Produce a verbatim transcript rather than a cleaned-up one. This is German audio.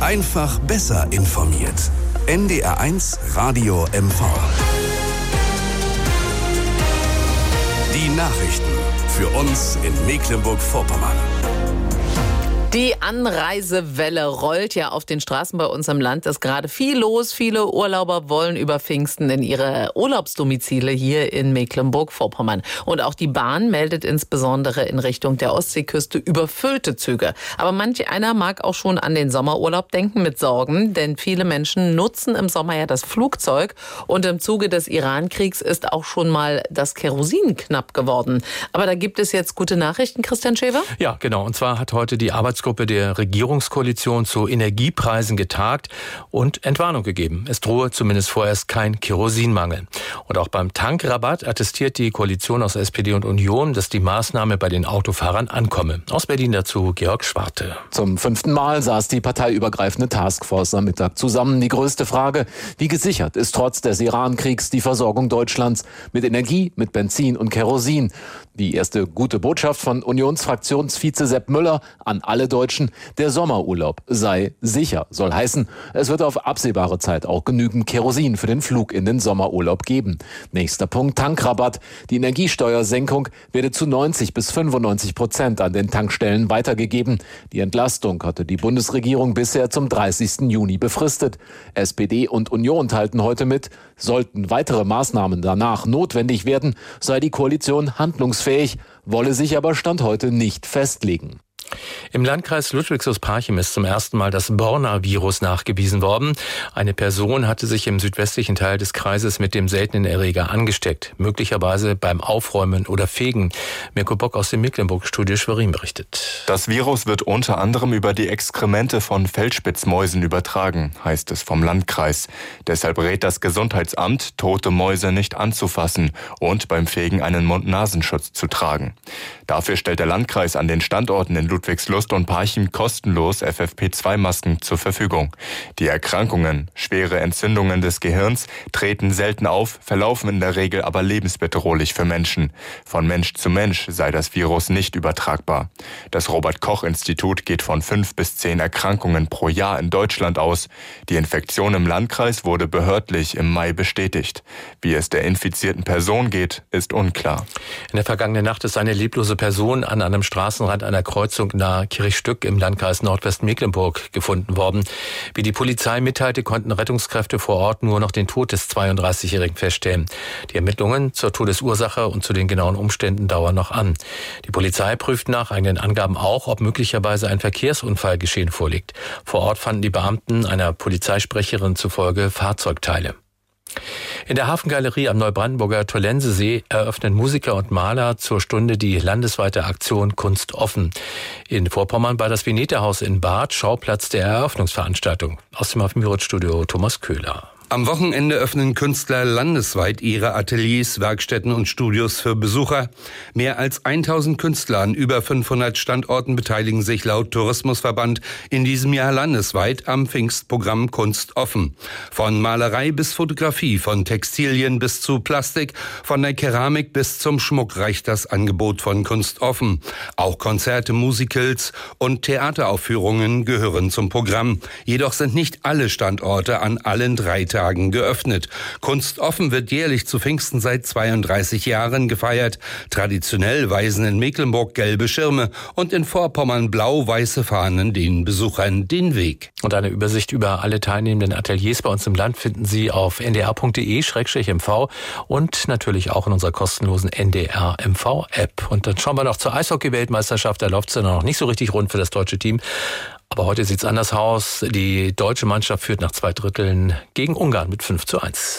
Einfach besser informiert. N D R eins Radio M V. Die Nachrichten für uns in Mecklenburg-Vorpommern. Die Anreisewelle rollt ja auf den Straßen bei uns im Land. Es ist gerade viel los. Viele Urlauber wollen über Pfingsten in ihre Urlaubsdomizile hier in Mecklenburg-Vorpommern. Und auch die Bahn meldet insbesondere in Richtung der Ostseeküste überfüllte Züge. Aber manch einer mag auch schon an den Sommerurlaub denken mit Sorgen. Denn viele Menschen nutzen im Sommer ja das Flugzeug. Und im Zuge des Iran-Kriegs ist auch schon mal das Kerosin knapp geworden. Aber da gibt es jetzt gute Nachrichten, Christian Schäfer? Ja, genau. Und zwar hat heute die Arbeits Gruppe der Regierungskoalition zu Energiepreisen getagt und Entwarnung gegeben. Es drohe zumindest vorerst kein Kerosinmangel. Und auch beim Tankrabatt attestiert die Koalition aus S P D und Union, dass die Maßnahme bei den Autofahrern ankomme. Aus Berlin dazu Georg Schwarte. Zum fünften Mal saß die parteiübergreifende Taskforce am Mittag zusammen. Die größte Frage: Wie gesichert ist trotz des Iran-Kriegs die Versorgung Deutschlands mit Energie, mit Benzin und Kerosin? Die erste gute Botschaft von Unionsfraktionsvize Sepp Müller an alle Deutschen: Der Sommerurlaub sei sicher. Soll heißen, es wird auf absehbare Zeit auch genügend Kerosin für den Flug in den Sommerurlaub geben. Nächster Punkt: Tankrabatt. Die Energiesteuersenkung werde zu neunzig bis fünfundneunzig Prozent an den Tankstellen weitergegeben. Die Entlastung hatte die Bundesregierung bisher zum dreißigsten Juni befristet. S P D und Union teilten heute mit: Sollten weitere Maßnahmen danach notwendig werden, sei die Koalition handlungsfähig, wolle sich aber Stand heute nicht festlegen. Im Landkreis Ludwigslust-Parchim ist zum ersten Mal das Borna-Virus nachgewiesen worden. Eine Person hatte sich im südwestlichen Teil des Kreises mit dem seltenen Erreger angesteckt, möglicherweise beim Aufräumen oder Fegen. Mirko Bock aus dem Mecklenburg-Studio Schwerin berichtet. Das Virus wird unter anderem über die Exkremente von Feldspitzmäusen übertragen, heißt es vom Landkreis. Deshalb rät das Gesundheitsamt, tote Mäuse nicht anzufassen und beim Fegen einen Mund-Nasenschutz zu tragen. Dafür stellt der Landkreis an den Standorten in Ludwigslust und Parchim kostenlos F F P zwei Masken zur Verfügung. Die Erkrankungen, schwere Entzündungen des Gehirns, treten selten auf, verlaufen in der Regel aber lebensbedrohlich für Menschen. Von Mensch zu Mensch sei das Virus nicht übertragbar. Das Robert-Koch-Institut geht von fünf bis zehn Erkrankungen pro Jahr in Deutschland aus. Die Infektion im Landkreis wurde behördlich im Mai bestätigt. Wie es der infizierten Person geht, ist unklar. In der vergangenen Nacht ist eine leblose Person an einem Straßenrand einer Kreuzung nahe Kirchstück im Landkreis Nordwestmecklenburg gefunden worden. Wie die Polizei mitteilte, konnten Rettungskräfte vor Ort nur noch den Tod des zweiunddreißigjährigen feststellen. Die Ermittlungen zur Todesursache und zu den genauen Umständen dauern noch an. Die Polizei prüft nach eigenen Angaben auch, ob möglicherweise ein Verkehrsunfallgeschehen vorliegt. Vor Ort fanden die Beamten einer Polizeisprecherin zufolge Fahrzeugteile. In der Hafengalerie am Neubrandenburger Tollensesee eröffnen Musiker und Maler zur Stunde die landesweite Aktion Kunst offen. In Vorpommern war das Veneta-Haus in Barth Schauplatz der Eröffnungsveranstaltung. Aus dem Hafenbüro-Studio Thomas Köhler. Am Wochenende öffnen Künstler landesweit ihre Ateliers, Werkstätten und Studios für Besucher. Mehr als tausend Künstler an über fünfhundert Standorten beteiligen sich laut Tourismusverband in diesem Jahr landesweit am Pfingstprogramm Kunst offen. Von Malerei bis Fotografie, von Textilien bis zu Plastik, von der Keramik bis zum Schmuck reicht das Angebot von Kunst offen. Auch Konzerte, Musicals und Theateraufführungen gehören zum Programm. Jedoch sind nicht alle Standorte an allen drei Tagen geöffnet. Kunst offen wird jährlich zu Pfingsten seit zweiunddreißig Jahren gefeiert. Traditionell weisen in Mecklenburg gelbe Schirme und in Vorpommern blau-weiße Fahnen den Besuchern den Weg. Und eine Übersicht über alle teilnehmenden Ateliers bei uns im Land finden Sie auf n d r punkt d e slash m v und natürlich auch in unserer kostenlosen N D R M V App. Und dann schauen wir noch zur Eishockey-Weltmeisterschaft. Da läuft es ja noch nicht so richtig rund für das deutsche Team. Aber heute sieht's anders aus. Die deutsche Mannschaft führt nach zwei Dritteln gegen Ungarn mit fünf zu eins.